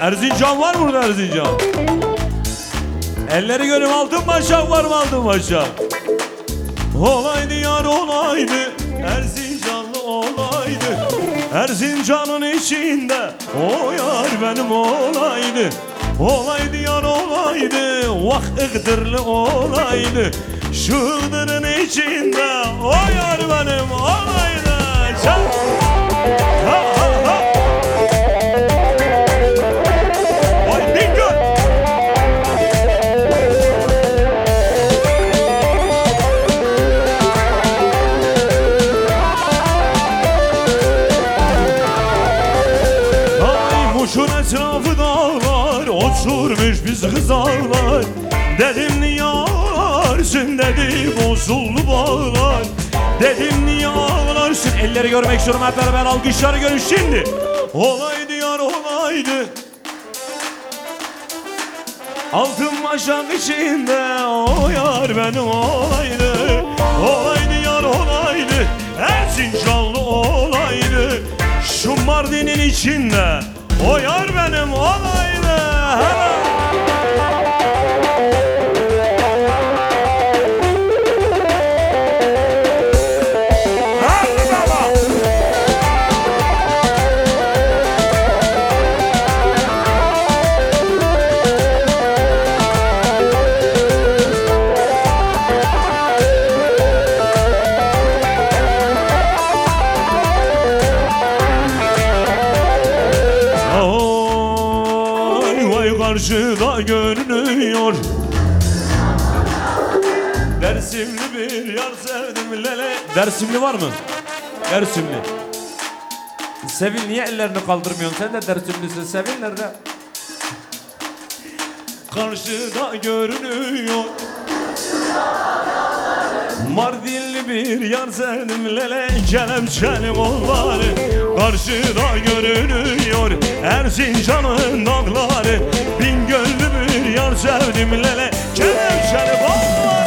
Erzincan var mı burada Erzincan? Elleri görüm altın başak var mı altın başak? Olaydı yar olaydı, Erzincanlı olaydı. Erzincan'ın içinde o yar benim olaydı. Olaydı yar olaydı, vah Iğdırlı olaydı. Şu Iğdır'ın içinde o yar benim olaydı. Çal! Ha ha ha! Vay Bingöl! Muş'un etrafı dağlar, oturmuş biz kızarlar. Dedim niye ağlarsın, dedi bozuldu bağlar. Dedim niye ağlarsın, elleri görmek istiyorum hep beraber alkışları görün şimdi. Olaydı yar olaydı, altın başak içinde o yar benim olaydı. Olaydı yar olaydı, Erzincanlı olaydı. Şu Mardin'in içinde o yar benim olaydı. Hadi baba. Karşıda görünüyor Dersimli bir yar sevdim lele. Dersimli var mı? Dersimli. Sevil niye ellerini kaldırmıyorsun? Sen de Dersimlisin. Sevil nerede? Karşıda görünüyor Mardinli bir yar sevdim lele. Kelepçeli kolları karşıda görünüyor Erzincan'ın dağları. Bingöllü bir yar sevdim lele. Kelepçeli kolları.